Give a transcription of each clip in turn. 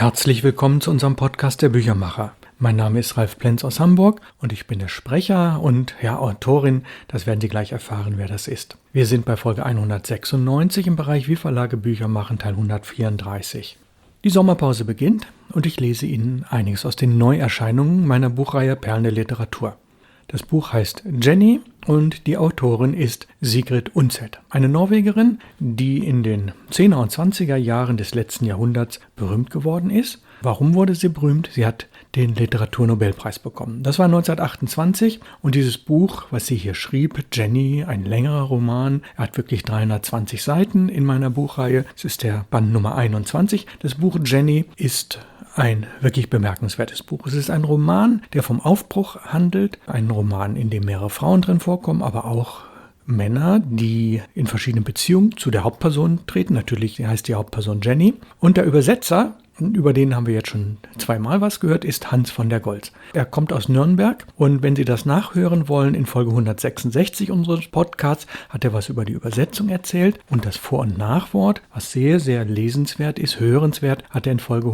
Herzlich willkommen zu unserem Podcast der Büchermacher. Mein Name ist Ralf Plenz aus Hamburg und ich bin der Sprecher und Autorin. Das werden Sie gleich erfahren, wer das ist. Wir sind bei Folge 196 im Bereich Wie Verlage Bücher machen, Teil 134. Die Sommerpause beginnt und ich lese Ihnen einiges aus den Neuerscheinungen meiner Buchreihe Perlen der Literatur. Das Buch heißt Jenny und die Autorin ist Sigrid Undset, eine Norwegerin, die in den 10er und 20er Jahren des letzten Jahrhunderts berühmt geworden ist. Warum wurde sie berühmt? Sie hat den Literaturnobelpreis bekommen. Das war 1928 und dieses Buch, was sie hier schrieb, Jenny, ein längerer Roman, er hat wirklich 320 Seiten in meiner Buchreihe. Es ist der Band Nummer 21. Das Buch Jenny ist ein wirklich bemerkenswertes Buch. Es ist ein Roman, der vom Aufbruch handelt. Ein Roman, in dem mehrere Frauen drin vorkommen, aber auch Männer, die in verschiedenen Beziehungen zu der Hauptperson treten. Natürlich heißt die Hauptperson Jenny. Und der Übersetzer, über den haben wir jetzt schon zweimal was gehört, ist Hans von der Goltz. Er kommt aus Nürnberg und wenn Sie das nachhören wollen, in Folge 166 unseres Podcasts hat er was über die Übersetzung erzählt und das Vor- und Nachwort, was sehr, sehr lesenswert ist, hörenswert, hat er in Folge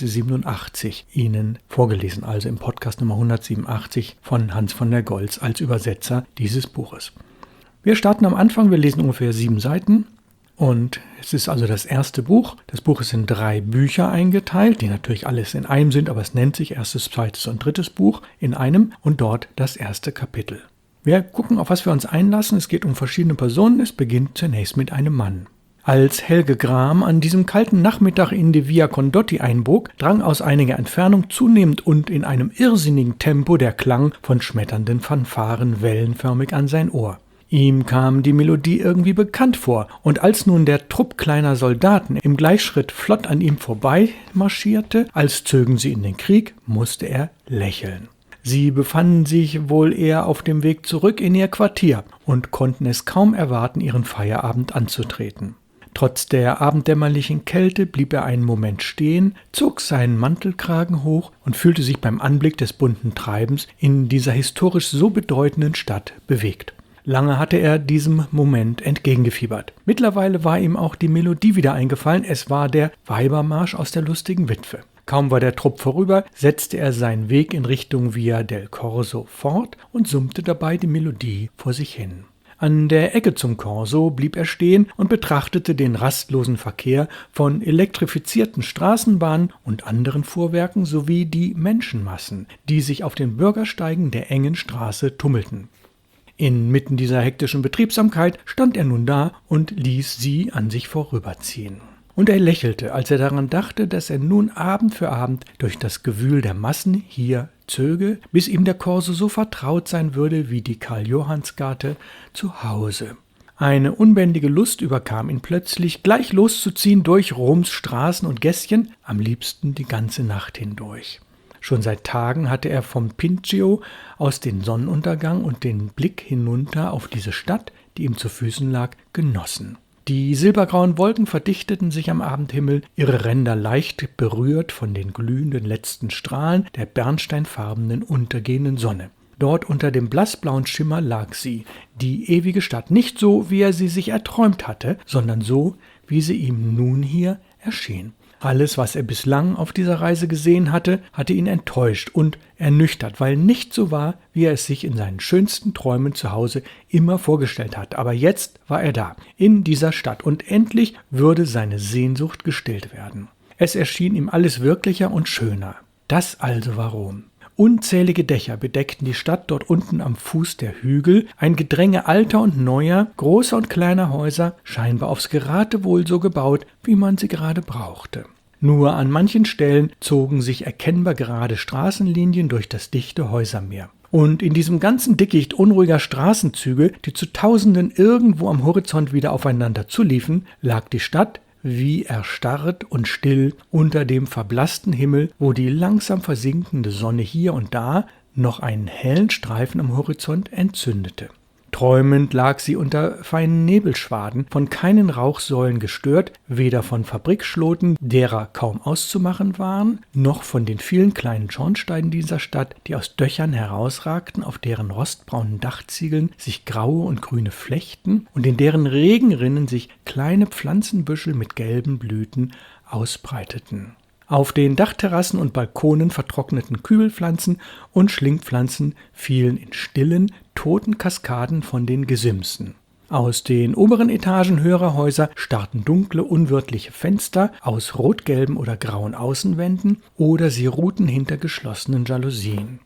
187 Ihnen vorgelesen, also im Podcast Nummer 187 von Hans von der Goltz als Übersetzer dieses Buches. Wir starten am Anfang, wir lesen ungefähr 7 Seiten. Und es ist also das erste Buch. Das Buch ist in 3 Bücher eingeteilt, die natürlich alles in einem sind, aber es nennt sich erstes, zweites und drittes Buch in einem und dort das erste Kapitel. Wir gucken, auf was wir uns einlassen. Es geht um verschiedene Personen. Es beginnt zunächst mit einem Mann. Als Helge Gram an diesem kalten Nachmittag in die Via Condotti einbog, drang aus einiger Entfernung zunehmend und in einem irrsinnigen Tempo der Klang von schmetternden Fanfaren wellenförmig an sein Ohr. Ihm kam die Melodie irgendwie bekannt vor, und als nun der Trupp kleiner Soldaten im Gleichschritt flott an ihm vorbei marschierte, als zögen sie in den Krieg, musste er lächeln. Sie befanden sich wohl eher auf dem Weg zurück in ihr Quartier und konnten es kaum erwarten, ihren Feierabend anzutreten. Trotz der abenddämmerlichen Kälte blieb er einen Moment stehen, zog seinen Mantelkragen hoch und fühlte sich beim Anblick des bunten Treibens in dieser historisch so bedeutenden Stadt bewegt. Lange hatte er diesem Moment entgegengefiebert. Mittlerweile war ihm auch die Melodie wieder eingefallen. Es war der Weibermarsch aus der lustigen Witwe. Kaum war der Trupp vorüber, setzte er seinen Weg in Richtung Via del Corso fort und summte dabei die Melodie vor sich hin. An der Ecke zum Corso blieb er stehen und betrachtete den rastlosen Verkehr von elektrifizierten Straßenbahnen und anderen Fuhrwerken sowie die Menschenmassen, die sich auf den Bürgersteigen der engen Straße tummelten. Inmitten dieser hektischen Betriebsamkeit stand er nun da und ließ sie an sich vorüberziehen. Und er lächelte, als er daran dachte, dass er nun Abend für Abend durch das Gewühl der Massen hier zöge, bis ihm der Corso so vertraut sein würde wie die Karl-Johanns-Gate zu Hause. Eine unbändige Lust überkam ihn plötzlich, gleich loszuziehen durch Roms Straßen und Gässchen, am liebsten die ganze Nacht hindurch. Schon seit Tagen hatte er vom Pincio aus den Sonnenuntergang und den Blick hinunter auf diese Stadt, die ihm zu Füßen lag, genossen. Die silbergrauen Wolken verdichteten sich am Abendhimmel, ihre Ränder leicht berührt von den glühenden letzten Strahlen der bernsteinfarbenen untergehenden Sonne. Dort unter dem blassblauen Schimmer lag sie, die ewige Stadt, nicht so, wie er sie sich erträumt hatte, sondern so, wie sie ihm nun hier erschien. Alles, was er bislang auf dieser Reise gesehen hatte, hatte ihn enttäuscht und ernüchtert, weil nicht so war, wie er es sich in seinen schönsten Träumen zu Hause immer vorgestellt hat. Aber jetzt war er da, in dieser Stadt, und endlich würde seine Sehnsucht gestillt werden. Es erschien ihm alles wirklicher und schöner. Das also war Rom. Unzählige Dächer bedeckten die Stadt dort unten am Fuß der Hügel, ein Gedränge alter und neuer, großer und kleiner Häuser, scheinbar aufs Geratewohl so gebaut, wie man sie gerade brauchte. Nur an manchen Stellen zogen sich erkennbar gerade Straßenlinien durch das dichte Häusermeer. Und in diesem ganzen Dickicht unruhiger Straßenzüge, die zu Tausenden irgendwo am Horizont wieder aufeinander zuliefen, lag die Stadt wie erstarrt und still unter dem verblassten Himmel, wo die langsam versinkende Sonne hier und da noch einen hellen Streifen am Horizont entzündete. Träumend lag sie unter feinen Nebelschwaden, von keinen Rauchsäulen gestört, weder von Fabrikschloten, derer kaum auszumachen waren, noch von den vielen kleinen Schornsteinen dieser Stadt, die aus Döchern herausragten, auf deren rostbraunen Dachziegeln sich graue und grüne Flechten und in deren Regenrinnen sich kleine Pflanzenbüschel mit gelben Blüten ausbreiteten. Auf den Dachterrassen und Balkonen vertrockneten Kübelpflanzen und Schlingpflanzen fielen in stillen, toten Kaskaden von den Gesimsen. Aus den oberen Etagen höherer Häuser starrten dunkle, unwirtliche Fenster aus rot-gelben oder grauen Außenwänden oder sie ruhten hinter geschlossenen Jalousien.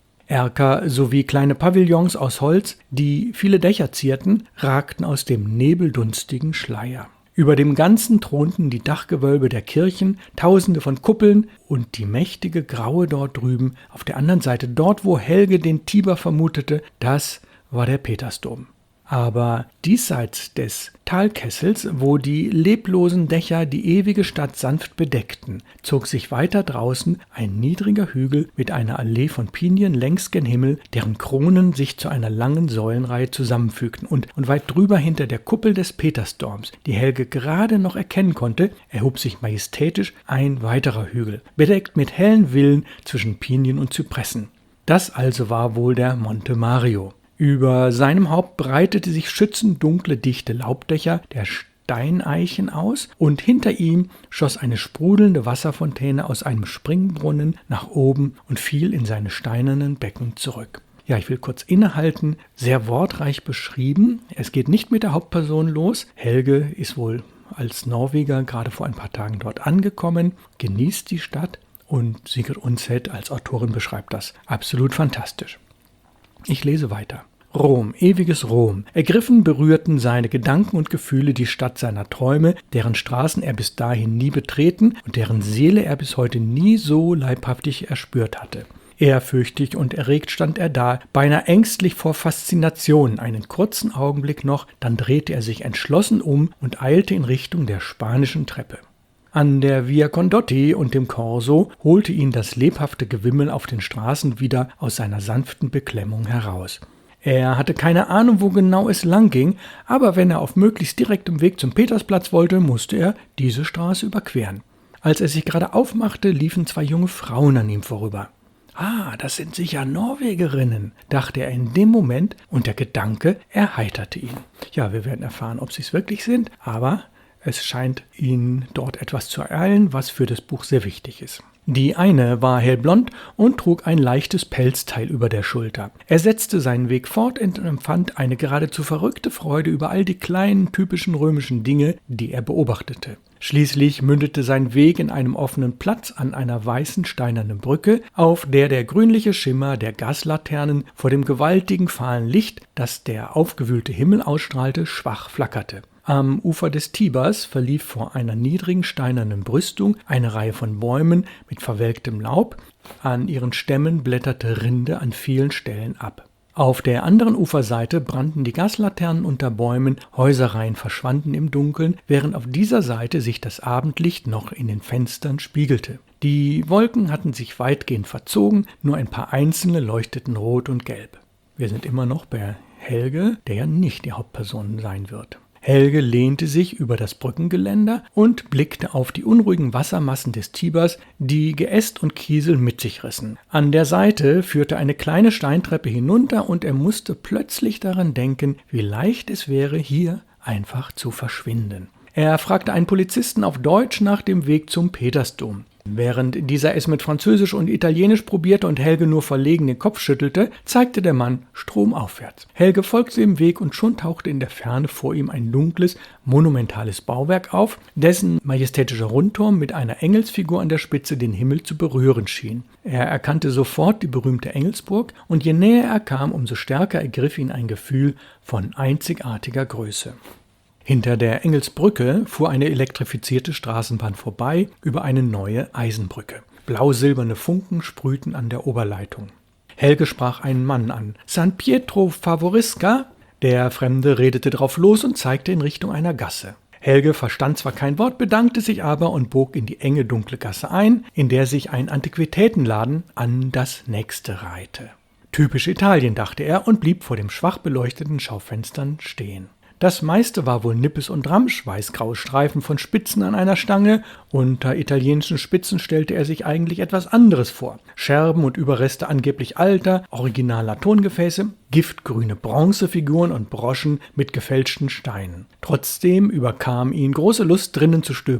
Erker sowie kleine Pavillons aus Holz, die viele Dächer zierten, ragten aus dem nebeldunstigen Schleier. Über dem Ganzen thronten die Dachgewölbe der Kirchen, Tausende von Kuppeln und die mächtige Graue dort drüben, auf der anderen Seite, dort wo Helge den Tiber vermutete, das war der Petersdom. Aber diesseits des Talkessels, wo die leblosen Dächer die ewige Stadt sanft bedeckten, zog sich weiter draußen ein niedriger Hügel mit einer Allee von Pinien längs gen Himmel, deren Kronen sich zu einer langen Säulenreihe zusammenfügten, und weit drüber hinter der Kuppel des Petersdoms, die Helge gerade noch erkennen konnte, erhob sich majestätisch ein weiterer Hügel, bedeckt mit hellen Villen zwischen Pinien und Zypressen. Das also war wohl der Monte Mario. Über seinem Haupt breitete sich schützend dunkle, dichte Laubdächer der Steineichen aus und hinter ihm schoss eine sprudelnde Wasserfontäne aus einem Springbrunnen nach oben und fiel in seine steinernen Becken zurück. Ja, ich will kurz innehalten, sehr wortreich beschrieben. Es geht nicht mit der Hauptperson los. Helge ist wohl als Norweger gerade vor ein paar Tagen dort angekommen, genießt die Stadt und Sigrid Undset als Autorin beschreibt das absolut fantastisch. Ich lese weiter. Rom, ewiges Rom. Ergriffen berührten seine Gedanken und Gefühle die Stadt seiner Träume, deren Straßen er bis dahin nie betreten und deren Seele er bis heute nie so leibhaftig erspürt hatte. Ehrfürchtig und erregt stand er da, beinahe ängstlich vor Faszination, einen kurzen Augenblick noch, dann drehte er sich entschlossen um und eilte in Richtung der spanischen Treppe. An der Via Condotti und dem Corso holte ihn das lebhafte Gewimmel auf den Straßen wieder aus seiner sanften Beklemmung heraus. Er hatte keine Ahnung, wo genau es lang ging, aber wenn er auf möglichst direktem Weg zum Petersplatz wollte, musste er diese Straße überqueren. Als er sich gerade aufmachte, liefen 2 junge Frauen an ihm vorüber. »Ah, das sind sicher Norwegerinnen«, dachte er in dem Moment, und der Gedanke erheiterte ihn. Ja, wir werden erfahren, ob sie es wirklich sind, aber es scheint ihn dort etwas zu ereilen, was für das Buch sehr wichtig ist. Die eine war hellblond und trug ein leichtes Pelzteil über der Schulter. Er setzte seinen Weg fort und empfand eine geradezu verrückte Freude über all die kleinen, typischen römischen Dinge, die er beobachtete. Schließlich mündete sein Weg in einem offenen Platz an einer weißen steinernen Brücke, auf der der grünliche Schimmer der Gaslaternen vor dem gewaltigen fahlen Licht, das der aufgewühlte Himmel ausstrahlte, schwach flackerte. Am Ufer des Tibers verlief vor einer niedrigen steinernen Brüstung eine Reihe von Bäumen mit verwelktem Laub. An ihren Stämmen blätterte Rinde an vielen Stellen ab. Auf der anderen Uferseite brannten die Gaslaternen unter Bäumen, Häuserreihen verschwanden im Dunkeln, während auf dieser Seite sich das Abendlicht noch in den Fenstern spiegelte. Die Wolken hatten sich weitgehend verzogen, nur ein paar einzelne leuchteten rot und gelb. Wir sind immer noch bei Helge, der ja nicht die Hauptperson sein wird. Helge lehnte sich über das Brückengeländer und blickte auf die unruhigen Wassermassen des Tibers, die Geäst und Kiesel mit sich rissen. An der Seite führte eine kleine Steintreppe hinunter und er musste plötzlich daran denken, wie leicht es wäre, hier einfach zu verschwinden. Er fragte einen Polizisten auf Deutsch nach dem Weg zum Petersdom. Während dieser es mit Französisch und Italienisch probierte und Helge nur verlegen den Kopf schüttelte, zeigte der Mann stromaufwärts. Helge folgte dem Weg und schon tauchte in der Ferne vor ihm ein dunkles, monumentales Bauwerk auf, dessen majestätischer Rundturm mit einer Engelsfigur an der Spitze den Himmel zu berühren schien. Er erkannte sofort die berühmte Engelsburg und je näher er kam, umso stärker ergriff ihn ein Gefühl von einzigartiger Größe. Hinter der Engelsbrücke fuhr eine elektrifizierte Straßenbahn vorbei über eine neue Eisenbrücke. Blau-silberne Funken sprühten an der Oberleitung. Helge sprach einen Mann an. »San Pietro Favorisca?« Der Fremde redete drauf los und zeigte in Richtung einer Gasse. Helge verstand zwar kein Wort, bedankte sich aber und bog in die enge, dunkle Gasse ein, in der sich ein Antiquitätenladen an das nächste reihte. Typisch Italien, dachte er und blieb vor den schwach beleuchteten Schaufenstern stehen. Das meiste war wohl Nippes und Ramsch, weiß-graue Streifen von Spitzen an einer Stange. Unter italienischen Spitzen stellte er sich eigentlich etwas anderes vor. Scherben und Überreste angeblich alter, originaler Tongefäße, giftgrüne Bronzefiguren und Broschen mit gefälschten Steinen. Trotzdem überkam ihn große Lust, drinnen zu stöbern.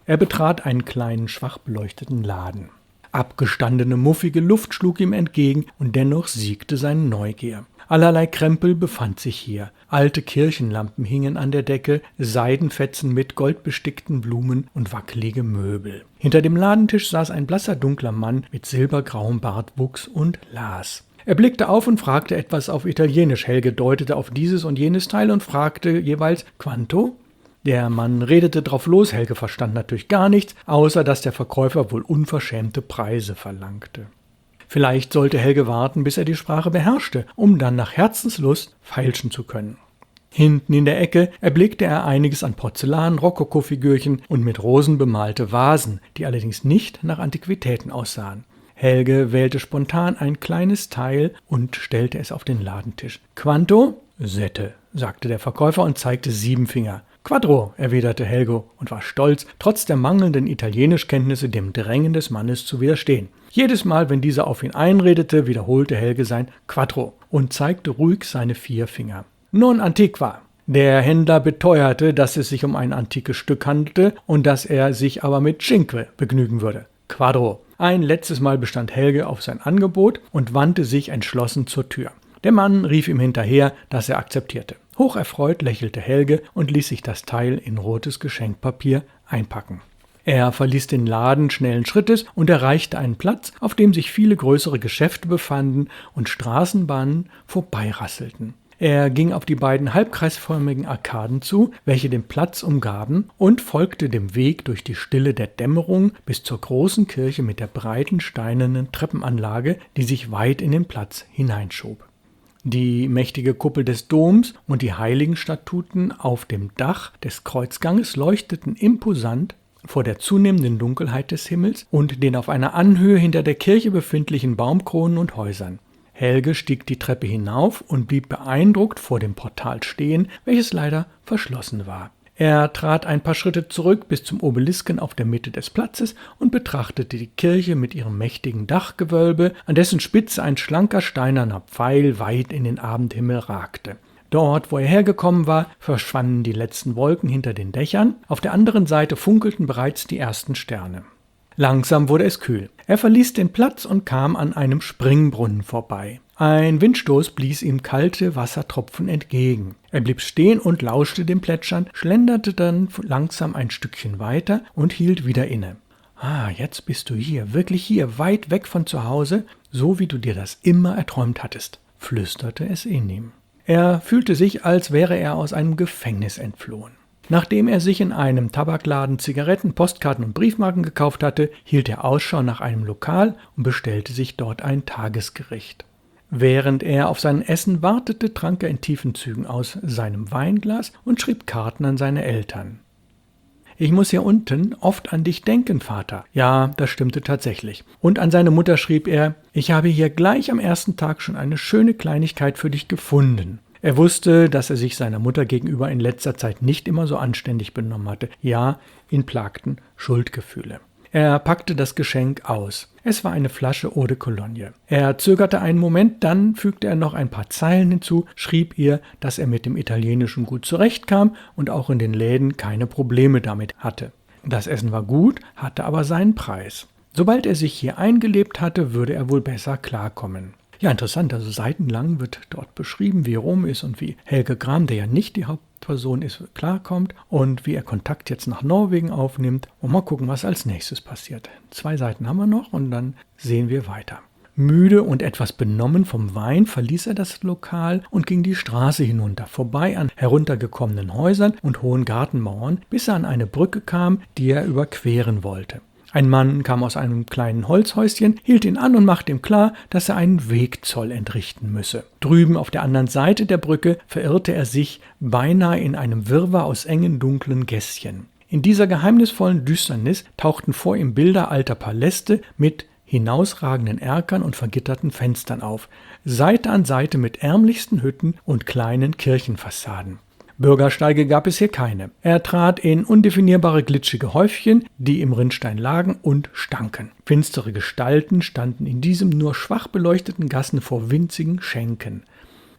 Er betrat einen kleinen, schwach beleuchteten Laden. Abgestandene, muffige Luft schlug ihm entgegen und dennoch siegte seine Neugier. Allerlei Krempel befand sich hier. Alte Kirchenlampen hingen an der Decke, Seidenfetzen mit goldbestickten Blumen und wackelige Möbel. Hinter dem Ladentisch saß ein blasser, dunkler Mann mit silbergrauem Bartwuchs und las. Er blickte auf und fragte etwas auf Italienisch. Helge deutete auf dieses und jenes Teil und fragte jeweils »Quanto?« Der Mann redete drauf los. Helge verstand natürlich gar nichts, außer dass der Verkäufer wohl unverschämte Preise verlangte. Vielleicht sollte Helge warten, bis er die Sprache beherrschte, um dann nach Herzenslust feilschen zu können. Hinten in der Ecke erblickte er einiges an Porzellan, Rokokofigürchen und mit Rosen bemalte Vasen, die allerdings nicht nach Antiquitäten aussahen. Helge wählte spontan ein kleines Teil und stellte es auf den Ladentisch. »Quanto?« »Sette«, sagte der Verkäufer und zeigte 7 Finger. »Quattro«, erwiderte Helge und war stolz, trotz der mangelnden Italienischkenntnisse dem Drängen des Mannes zu widerstehen. Jedes Mal, wenn dieser auf ihn einredete, wiederholte Helge sein »Quattro« und zeigte ruhig seine 4 Finger. »Non antiqua«. Der Händler beteuerte, dass es sich um ein antikes Stück handelte und dass er sich aber mit Cinque begnügen würde. »Quattro«. Ein letztes Mal bestand Helge auf sein Angebot und wandte sich entschlossen zur Tür. Der Mann rief ihm hinterher, dass er akzeptierte. Hocherfreut lächelte Helge und ließ sich das Teil in rotes Geschenkpapier einpacken. Er verließ den Laden schnellen Schrittes und erreichte einen Platz, auf dem sich viele größere Geschäfte befanden und Straßenbahnen vorbeirasselten. Er ging auf die beiden halbkreisförmigen Arkaden zu, welche den Platz umgaben, und folgte dem Weg durch die Stille der Dämmerung bis zur großen Kirche mit der breiten steinernen Treppenanlage, die sich weit in den Platz hineinschob. Die mächtige Kuppel des Doms und die Heiligenstatuten auf dem Dach des Kreuzganges leuchteten imposant vor der zunehmenden Dunkelheit des Himmels und den auf einer Anhöhe hinter der Kirche befindlichen Baumkronen und Häusern. Helge stieg die Treppe hinauf und blieb beeindruckt vor dem Portal stehen, welches leider verschlossen war. Er trat ein paar Schritte zurück bis zum Obelisken auf der Mitte des Platzes und betrachtete die Kirche mit ihrem mächtigen Dachgewölbe, an dessen Spitze ein schlanker steinerner Pfeil weit in den Abendhimmel ragte. Dort, wo er hergekommen war, verschwanden die letzten Wolken hinter den Dächern. Auf der anderen Seite funkelten bereits die ersten Sterne. Langsam wurde es kühl. Er verließ den Platz und kam an einem Springbrunnen vorbei. Ein Windstoß blies ihm kalte Wassertropfen entgegen. Er blieb stehen und lauschte dem Plätschern, schlenderte dann langsam ein Stückchen weiter und hielt wieder inne. »Ah, jetzt bist du hier, wirklich hier, weit weg von zu Hause, so wie du dir das immer erträumt hattest«, flüsterte es in ihm. Er fühlte sich, als wäre er aus einem Gefängnis entflohen. Nachdem er sich in einem Tabakladen Zigaretten, Postkarten und Briefmarken gekauft hatte, hielt er Ausschau nach einem Lokal und bestellte sich dort ein Tagesgericht. Während er auf sein Essen wartete, trank er in tiefen Zügen aus seinem Weinglas und schrieb Karten an seine Eltern. »Ich muss hier unten oft an dich denken, Vater.« Ja, das stimmte tatsächlich. Und an seine Mutter schrieb er, »Ich habe hier gleich am ersten Tag schon eine schöne Kleinigkeit für dich gefunden.« Er wusste, dass er sich seiner Mutter gegenüber in letzter Zeit nicht immer so anständig benommen hatte. Ja, ihn plagten Schuldgefühle. Er packte das Geschenk aus. Es war eine Flasche Eau de Cologne. Er zögerte einen Moment, dann fügte er noch ein paar Zeilen hinzu, schrieb ihr, dass er mit dem Italienischen gut zurechtkam und auch in den Läden keine Probleme damit hatte. Das Essen war gut, hatte aber seinen Preis. Sobald er sich hier eingelebt hatte, würde er wohl besser klarkommen. Ja, interessant, also seitenlang wird dort beschrieben, wie Rom ist und wie Helge Gram, der ja nicht die Hauptperson ist, klarkommt und wie er Kontakt jetzt nach Norwegen aufnimmt. Und mal gucken, was als nächstes passiert. 2 Seiten haben wir noch und dann sehen wir weiter. Müde und etwas benommen vom Wein verließ er das Lokal und ging die Straße hinunter, vorbei an heruntergekommenen Häusern und hohen Gartenmauern, bis er an eine Brücke kam, die er überqueren wollte. Ein Mann kam aus einem kleinen Holzhäuschen, hielt ihn an und machte ihm klar, dass er einen Wegzoll entrichten müsse. Drüben auf der anderen Seite der Brücke verirrte er sich beinahe in einem Wirrwarr aus engen, dunklen Gässchen. In dieser geheimnisvollen Düsternis tauchten vor ihm Bilder alter Paläste mit hinausragenden Erkern und vergitterten Fenstern auf, Seite an Seite mit ärmlichsten Hütten und kleinen Kirchenfassaden. Bürgersteige gab es hier keine. Er trat in undefinierbare glitschige Häufchen, die im Rinnstein lagen und stanken. Finstere Gestalten standen in diesem nur schwach beleuchteten Gassen vor winzigen Schenken.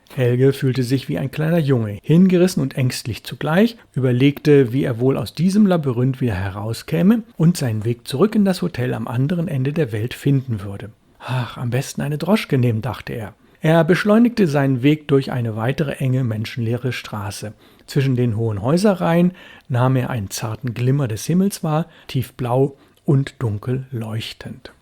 Helge fühlte sich wie ein kleiner Junge, hingerissen und ängstlich zugleich, überlegte, wie er wohl aus diesem Labyrinth wieder herauskäme und seinen Weg zurück in das Hotel am anderen Ende der Welt finden würde. Ach, am besten eine Droschke nehmen, dachte er. Er beschleunigte seinen Weg durch eine weitere enge, menschenleere Straße. Zwischen den hohen Häuserreihen nahm er einen zarten Glimmer des Himmels wahr, tiefblau und dunkel leuchtend.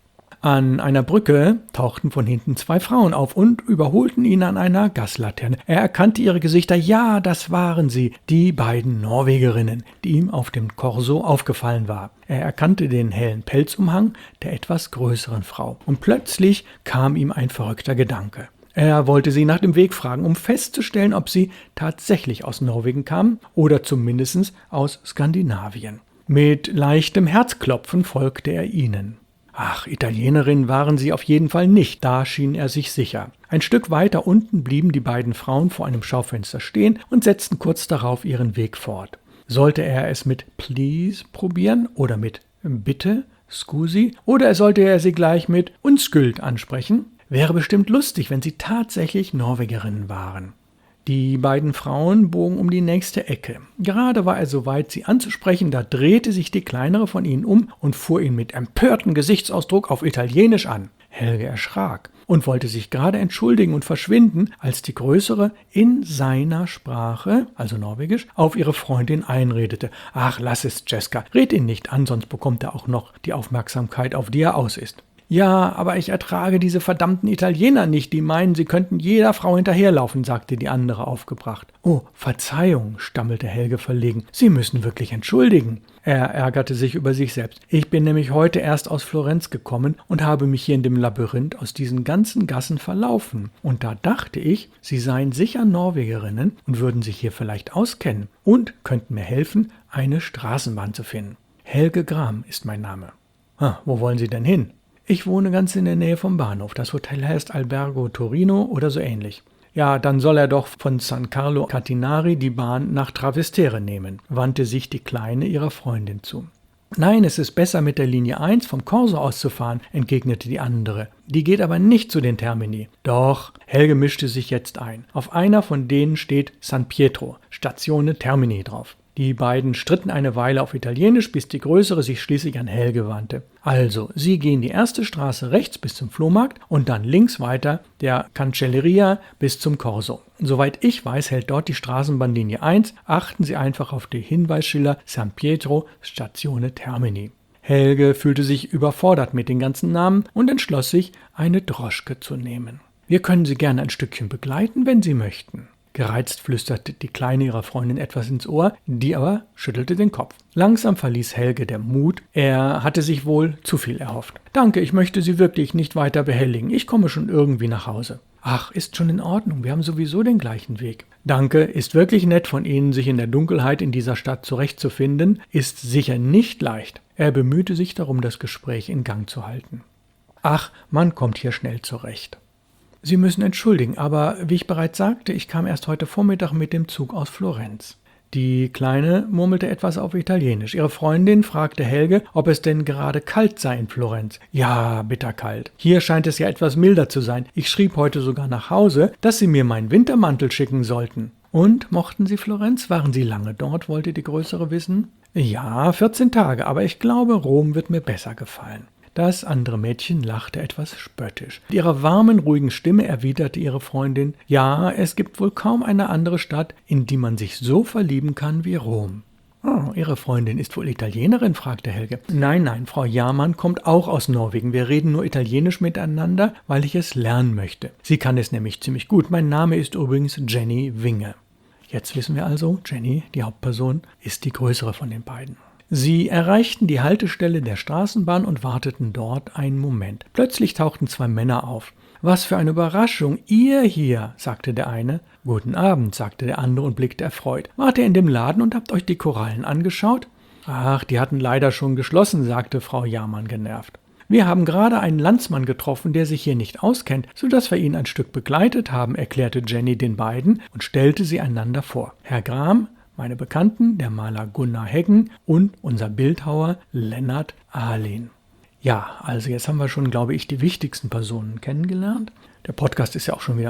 An einer Brücke tauchten von hinten 2 Frauen auf und überholten ihn an einer Gaslaterne. Er erkannte ihre Gesichter, ja, das waren sie, die beiden Norwegerinnen, die ihm auf dem Korso aufgefallen war. Er erkannte den hellen Pelzumhang der etwas größeren Frau. Und plötzlich kam ihm ein verrückter Gedanke. Er wollte sie nach dem Weg fragen, um festzustellen, ob sie tatsächlich aus Norwegen kamen oder zumindest aus Skandinavien. Mit leichtem Herzklopfen folgte er ihnen. Ach, Italienerin waren sie auf jeden Fall nicht, da schien er sich sicher. Ein Stück weiter unten blieben die beiden Frauen vor einem Schaufenster stehen und setzten kurz darauf ihren Weg fort. Sollte er es mit Please probieren oder mit Bitte, Scusi, oder sollte er sie gleich mit Unskuld ansprechen? Wäre bestimmt lustig, wenn sie tatsächlich Norwegerinnen waren. Die beiden Frauen bogen um die nächste Ecke. Gerade war er soweit, sie anzusprechen, da drehte sich die kleinere von ihnen um und fuhr ihn mit empörtem Gesichtsausdruck auf Italienisch an. Helge erschrak und wollte sich gerade entschuldigen und verschwinden, als die größere in seiner Sprache, also Norwegisch, auf ihre Freundin einredete. Ach, lass es, Cesca, red ihn nicht an, sonst bekommt er auch noch die Aufmerksamkeit, auf die er aus ist. Ja, aber ich ertrage diese verdammten Italiener nicht, die meinen, sie könnten jeder Frau hinterherlaufen, sagte die andere aufgebracht. Oh, Verzeihung, stammelte Helge verlegen. Sie müssen wirklich entschuldigen. Er ärgerte sich über sich selbst. Ich bin nämlich heute erst aus Florenz gekommen und habe mich hier in dem Labyrinth aus diesen ganzen Gassen verlaufen. Und da dachte ich, Sie seien sicher Norwegerinnen und würden sich hier vielleicht auskennen und könnten mir helfen, eine Straßenbahn zu finden. Helge Gram ist mein Name. Wo wollen Sie denn hin? Ich wohne ganz in der Nähe vom Bahnhof. Das Hotel heißt Albergo Torino oder so ähnlich. Ja, dann soll er doch von San Carlo Catinari die Bahn nach Trastevere nehmen, wandte sich die Kleine ihrer Freundin zu. Nein, es ist besser, mit der Linie 1 vom Korso auszufahren, entgegnete die andere. Die geht aber nicht zu den Termini. Doch, Helge mischte sich jetzt ein. Auf einer von denen steht San Pietro, Statione Termini drauf. Die beiden stritten eine Weile auf Italienisch, bis die Größere sich schließlich an Helge wandte. Also, sie gehen die erste Straße rechts bis zum Flohmarkt und dann links weiter der Cancelleria bis zum Korso. Soweit ich weiß, hält dort die Straßenbahnlinie 1. Achten Sie einfach auf die Hinweisschilder San Pietro, Statione Termini. Helge fühlte sich überfordert mit den ganzen Namen und entschloss sich, eine Droschke zu nehmen. Wir können Sie gerne ein Stückchen begleiten, wenn Sie möchten. Gereizt flüsterte die Kleine ihrer Freundin etwas ins Ohr, die aber schüttelte den Kopf. Langsam verließ Helge der Mut. Er hatte sich wohl zu viel erhofft. Danke, ich möchte Sie wirklich nicht weiter behelligen. Ich komme schon irgendwie nach Hause. Ach, ist schon in Ordnung. Wir haben sowieso den gleichen Weg. Danke, ist wirklich nett von Ihnen, sich in der Dunkelheit in dieser Stadt zurechtzufinden. Ist sicher nicht leicht. Er bemühte sich darum, das Gespräch in Gang zu halten. Ach, man kommt hier schnell zurecht. Sie müssen entschuldigen, aber wie ich bereits sagte, ich kam erst heute Vormittag mit dem Zug aus Florenz. Die Kleine murmelte etwas auf Italienisch. Ihre Freundin fragte Helge, ob es denn gerade kalt sei in Florenz. Ja, bitterkalt. Hier scheint es ja etwas milder zu sein. Ich schrieb heute sogar nach Hause, dass Sie mir meinen Wintermantel schicken sollten. Und, mochten Sie Florenz? Waren Sie lange dort, wollte die Größere wissen. Ja, 14 Tage, aber ich glaube, Rom wird mir besser gefallen. Das andere Mädchen lachte etwas spöttisch. Mit ihrer warmen, ruhigen Stimme erwiderte ihre Freundin, ja, es gibt wohl kaum eine andere Stadt, in die man sich so verlieben kann wie Rom. Oh, Ihre Freundin ist wohl Italienerin? Fragte Helge. Nein, Frau Jahrmann kommt auch aus Norwegen. Wir reden nur Italienisch miteinander, weil ich es lernen möchte. Sie kann es nämlich ziemlich gut. Mein Name ist übrigens Jenny Winge. Jetzt wissen wir also, Jenny, die Hauptperson, ist die größere von den beiden. Sie erreichten die Haltestelle der Straßenbahn und warteten dort einen Moment. Plötzlich tauchten 2 Männer auf. »Was für eine Überraschung, ihr hier«, sagte der eine. »Guten Abend«, sagte der andere und blickte erfreut. »Wart ihr in dem Laden und habt euch die Korallen angeschaut?« »Ach, die hatten leider schon geschlossen«, sagte Frau Jahrmann genervt. »Wir haben gerade einen Landsmann getroffen, der sich hier nicht auskennt, sodass wir ihn ein Stück begleitet haben«, erklärte Jenny den beiden und stellte sie einander vor. »Herr Gram, meine Bekannten, der Maler Gunnar Heggen und unser Bildhauer Lennart Ahlin.« Ja, also jetzt haben wir schon, glaube ich, die wichtigsten Personen kennengelernt. Der Podcast ist ja auch schon wieder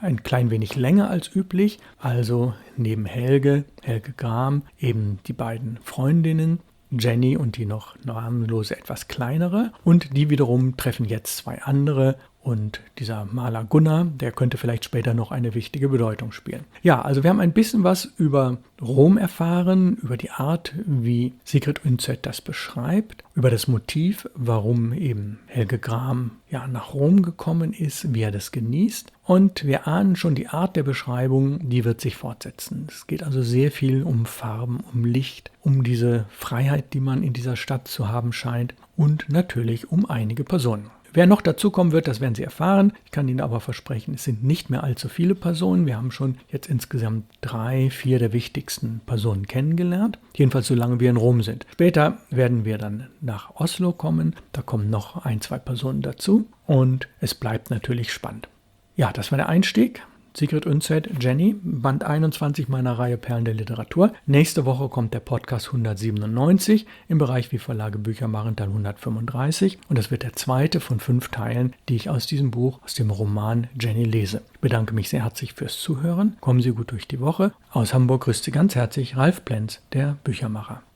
ein klein wenig länger als üblich. Also neben Helge Gram, eben die beiden Freundinnen, Jenny und die noch namenlose etwas kleinere. Und die wiederum treffen jetzt zwei andere. Und dieser Maler Gunnar, der könnte vielleicht später noch eine wichtige Bedeutung spielen. Ja, also wir haben ein bisschen was über Rom erfahren, über die Art, wie Sigrid Undset das beschreibt, über das Motiv, warum eben Helge Gram nach Rom gekommen ist, wie er das genießt. Und wir ahnen schon, die Art der Beschreibung, die wird sich fortsetzen. Es geht also sehr viel um Farben, um Licht, um diese Freiheit, die man in dieser Stadt zu haben scheint und natürlich um einige Personen. Wer noch dazukommen wird, das werden Sie erfahren. Ich kann Ihnen aber versprechen, es sind nicht mehr allzu viele Personen. Wir haben schon jetzt insgesamt 3, 4 der wichtigsten Personen kennengelernt. Jedenfalls solange wir in Rom sind. Später werden wir dann nach Oslo kommen. Da kommen noch 1, 2 Personen dazu. Und es bleibt natürlich spannend. Ja, das war der Einstieg. Sigrid Undset, Jenny, Band 21 meiner Reihe Perlen der Literatur. Nächste Woche kommt der Podcast 197 im Bereich Wie Verlage Bücher machen, Teil 135. Und das wird der zweite von 5 Teilen, die ich aus diesem Buch, aus dem Roman Jenny lese. Ich bedanke mich sehr herzlich fürs Zuhören. Kommen Sie gut durch die Woche. Aus Hamburg grüßt Sie ganz herzlich Ralf Plenz, der Büchermacher.